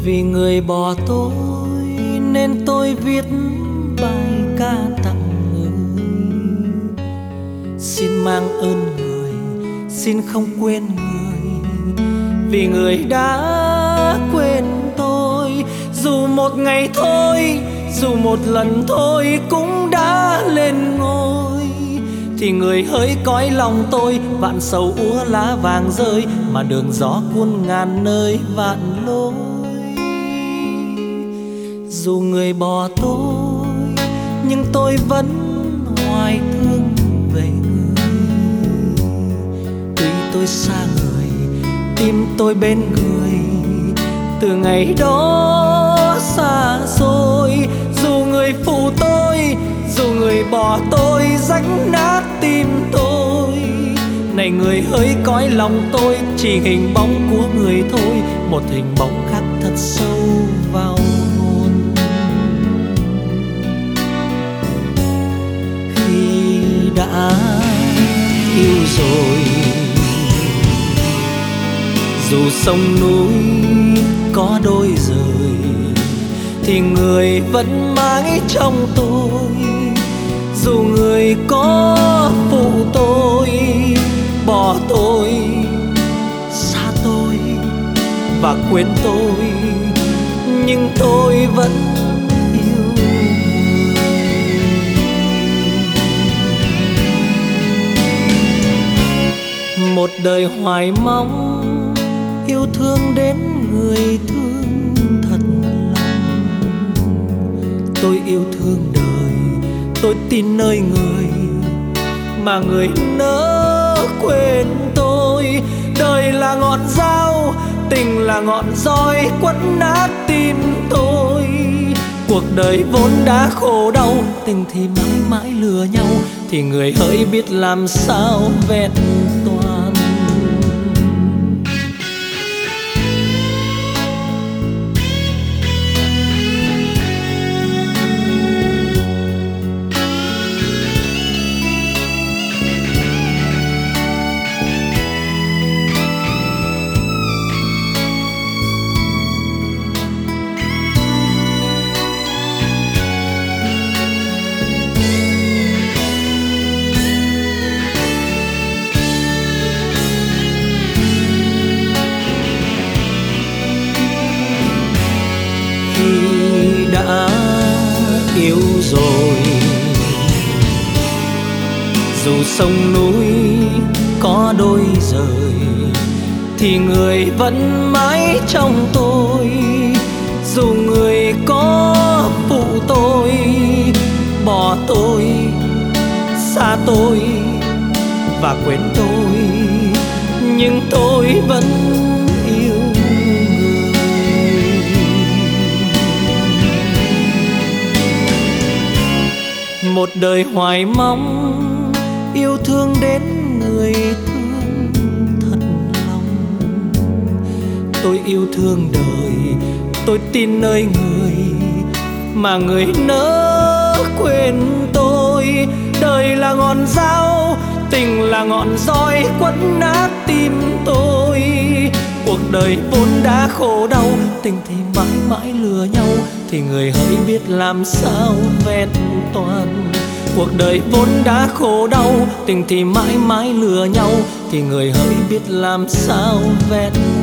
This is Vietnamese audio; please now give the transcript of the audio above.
Vì người bỏ tôi nên tôi viết bài ca tặng người. Xin mang ơn người, xin không quên người. Vì người đã quên tôi, dù một ngày thôi, dù một lần thôi cũng đã lên ngôi. Thì người hỡi cõi lòng tôi, vạn sầu úa lá vàng rơi, mà đường gió cuốn ngàn nơi vạn lối. Dù người bỏ tôi, nhưng tôi vẫn hoài thương về người. Tuy tôi xa người, tim tôi bên người, từ ngày đó xa xôi. Dù người phụ tôi, dù người bỏ tôi, rách nát tim tôi. Này người hỡi cõi lòng tôi, chỉ hình bóng của người thôi, một hình bóng khắc thật sâu vào hồn. Khi đã yêu rồi, dù sông núi có đôi rời, thì người vẫn mãi trong tôi. Dù người có phụ tôi, bỏ tôi, xa tôi và quên tôi, nhưng tôi vẫn yêu người. Một đời hoài mong yêu thương đến người thương thật lòng. Tôi yêu thương đời, tôi tin nơi người, mà người nỡ quên tôi. Đời là ngọn dao, tình là ngọn roi, quất nát tim tôi. Cuộc đời vốn đã khổ đau, tình thì mãi mãi lừa nhau. Thì người hỡi biết làm sao vẹn toàn. Đã yêu rồi, dù sông núi có đôi rời, thì người vẫn mãi trong tôi. Dù người có phụ tôi, bỏ tôi, xa tôi và quên tôi, nhưng tôi vẫn yêu. Một đời hoài mong yêu thương đến người thương thật lòng. Tôi yêu thương đời, tôi tin nơi người, mà người nỡ quên tôi. Đời là ngọn dao, tình là ngọn roi, quất nát tim tôi. Cuộc đời vốn đã khổ đau, tình thì mãi mãi lừa nhau. Thì người hỡi biết làm sao vẹn toàn. Cuộc đời vốn đã khổ đau, tình thì mãi mãi lừa nhau. Thì người hỡi biết làm sao vẹn